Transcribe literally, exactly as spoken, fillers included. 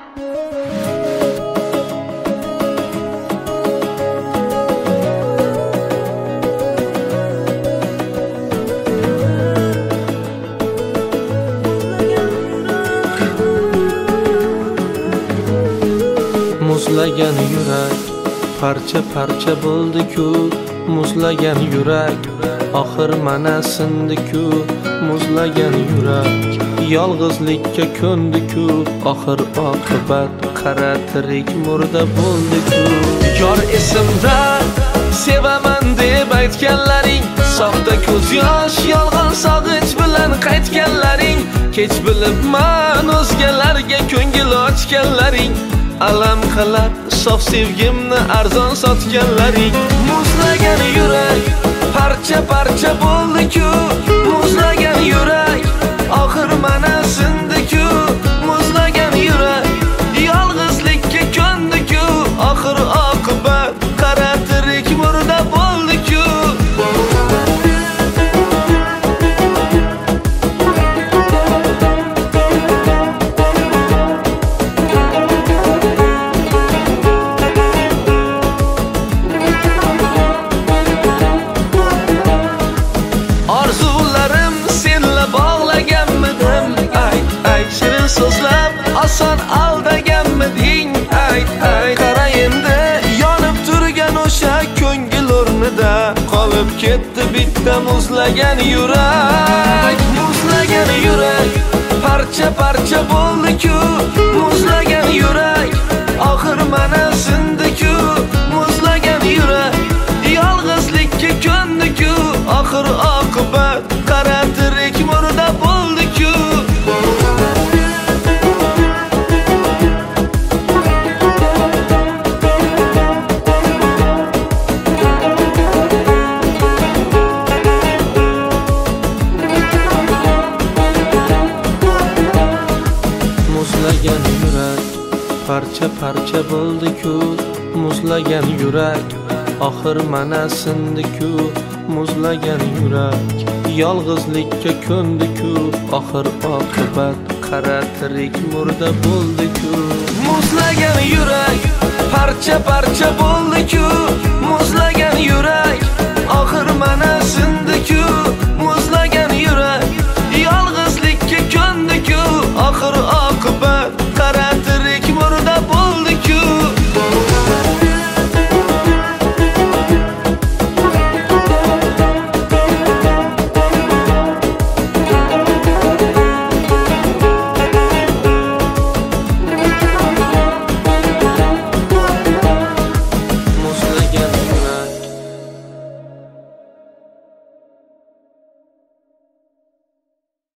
Muzlagan yurak parcha parcha bo'ldi-ku, muzlagan yurak oxir mana sindi-ku, muzlagan yurak yolg'izlikka ko'ndi-ku, oxir oqibat qara tirik murda bo'ldi-ku. Yor esimda sevaman deb aytganlaring, soxta ko'z yosh yolg'on sog'inch bilan qaytganlaring, kech bilibman o'zgalarga ko'ngil ochganlaring, alam qilib sof sevgimni arzon sotganlaring. Muzlagan yurak parcha parcha bo'ldi-ku, muzlagan yurak oxir mana sindi-ku, muzlagan yurak yolg'izlikka ko'ndi-ku, oxir oqibat qara tirik murda bo'ldi-ku. So'zlab oson aldaganmiding? Ayt, ayt. Qara endi yonib turgan o'sha ko'ngil o'rnida qolib ketdi bitta muzlagan yurak. Muzlagan yurak parcha parcha bo'ldi-ku, muzlagan yurak oxir mana sindi-ku, muzlagan yurak yolg'izlikka ko'ndi-ku, oxir oqibat qara tirik murda bo'ldi-ku. Muzlagan yurak parcha parcha bo'ldi-ku, muzlagan yurak oxir mana sindi-ku, muzlagan yurak yolg'izlikka ko'ndi-ku, oxir oqibat qara tirik murda bo'ldi-ku. Muzlagan yurak parcha parcha bo'ldi-ku, muzlagan yurak oxir mana sindi-ku,